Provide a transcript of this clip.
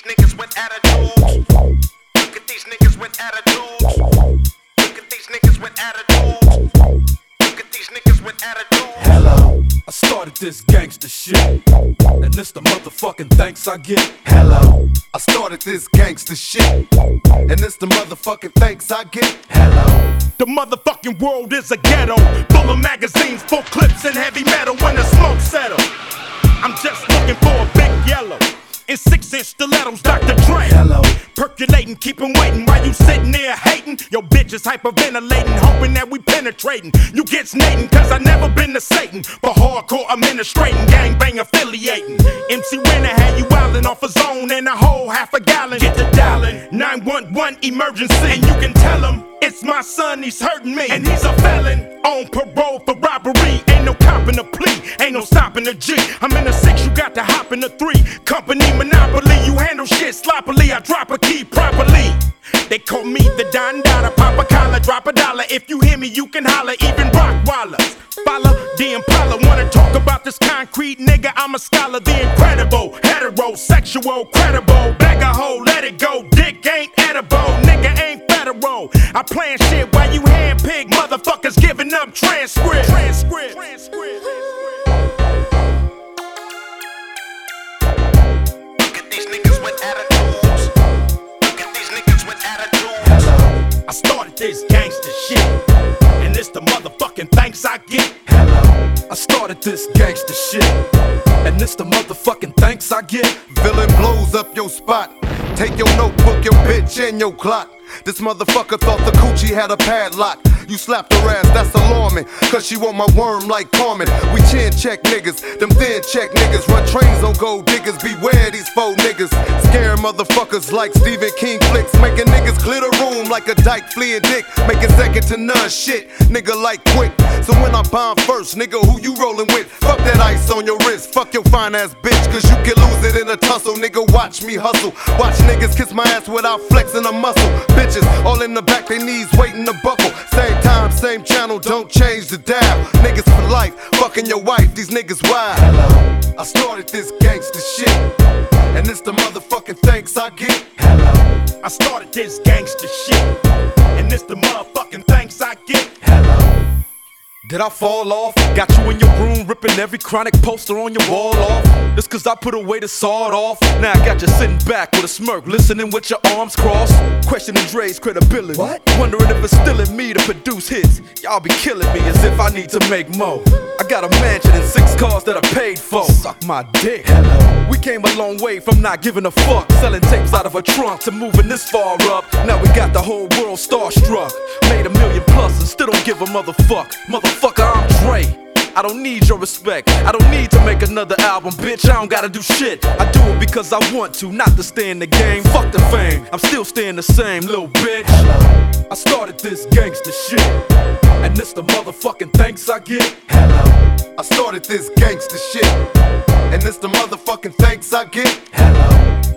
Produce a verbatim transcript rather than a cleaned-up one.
niggas with attitudes. Look at these niggas with attitudes. Look at these niggas with attitudes. Look at these niggas with attitudes. Hello, I started this gangster shit, and this the motherfucking thanks I get. Hello, I started this gangster shit, and this the motherfucking thanks I get. Hello, the motherfucking world is a ghetto, full of magazines, full clips and heavy metal. When the smoke settles, I'm just looking for a big yellow in six-inch stilettos, Doctor Dre. hello, Percolating, keep 'em waiting while you sitting there hating. Your bitch is hyperventilating, hoping that we penetrating. You get snating, cause I never been to Satan. For hardcore administrating, gangbang affiliating. M C Renner had you wildin' off a zone and a whole half a gallon. Get the dialing, nine one one emergency. And you can tell him, it's my son, he's hurting me. And he's a felon, on parole for robbery. Ain't no copping a plea, ain't no stopping the G. I'm in a six, you got to hop in a three. Company monopoly, you handle shit sloppily. I drop a key properly. They call me the Don Dada, pop a collar, drop a dollar. If you hear me, you can holler, even Rockwallers. Follow the Impala, wanna talk about this concrete nigga? I'm a scholar, the incredible, heterosexual, credible. Bag a hoe, let it go, dick ain't edible, nigga ain't federal. I plan shit while you handpick motherfuckers giving up transcript. Transcript. Transcript. Look at these niggas with attitudes. Look at these niggas with attitudes. hello, I started this gangster shit, and it's the motherfucking thanks I get. hello, I started this gangster shit, and this the motherfucking thanks I get. Villain blows up your spot. Take your notebook, your bitch, and your clock. This motherfucker thought the coochie had a padlock. You slapped her ass, that's alarming, cause she want my worm like Carmen. We chin check niggas, them thin check niggas. Run trains on gold diggers, beware these faux niggas. Scare motherfuckers like Stephen King flicks. Making niggas clear the room like a dyke fleeing dick. Making second to none shit, nigga like quick. So when I bomb first, nigga, who you rolling with? Fuck that ice on your wrist, fuck your fine ass bitch, cause you can lose it in a tussle. Nigga, watch me hustle. Watch niggas kiss my ass without flexing a muscle. Bitches all in the back, they knees waiting to buckle. Same time, same channel, don't change the dial. Niggas for life, fucking your wife, these niggas wild. Hello, I started this gangster shit, and it's the motherfucking thanks I get. hello, I started this gangster shit, and it's the motherfucking thanks I get. hello. Did I fall off? Got you in your room ripping every chronic poster on your wall off. Just cause I put away the sawed off. Now I got you sitting back with a smirk, listening with your arms crossed, questioning Dre's credibility. What? Wondering if it's still in me to produce hits. Y'all be killing me as if I need to make more. I got a mansion and six cars that I paid for. Suck my dick. Hello. We came a long way from not giving a fuck, selling tapes out of a trunk to moving this far up. Now we got the whole world starstruck. Made a million plus and still don't give a motherfuck. Motherfucker, I'm Dre. I don't need your respect. I don't need to make another album, bitch. I don't gotta do shit. I do it because I want to, not to stay in the game. Fuck the fame, I'm still staying the same, little bitch. I started this gangster shit, and this the motherfucking thanks I get. Hello, I started this gangster shit, and it's the motherfucking thanks I get. Hello,